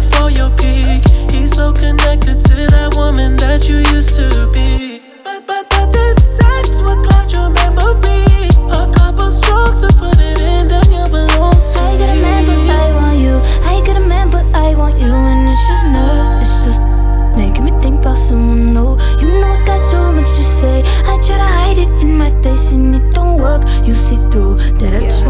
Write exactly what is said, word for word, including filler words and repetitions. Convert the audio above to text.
before your peak. He's so connected to that woman that you used to be. But, but, but this sex will cloud your memory. A couple strokes to put it in, then you belong to I got a me. man, but I want you. I got a man, but I want you. And it's just nerves, it's just making me think about someone new. You know I got so much to say. I try to hide it in my face and it don't work. You see through that I just